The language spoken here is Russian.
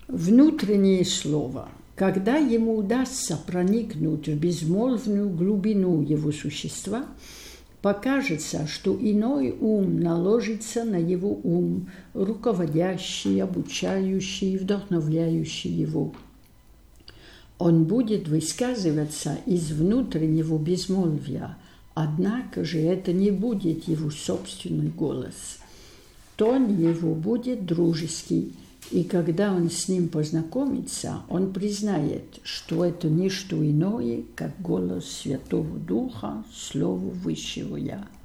Внутреннее слово. Когда ему удастся проникнуть в безмолвную глубину его существа, покажется, что иной ум наложится на его ум, руководящий, обучающий, вдохновляющий его. Он будет высказываться из внутреннего безмолвия, однако же это не будет его собственный голос. Тон его будет дружеский, и когда он с ним познакомится, он признает, что это не что иное, как голос Святого Духа, Слово Высшего Я.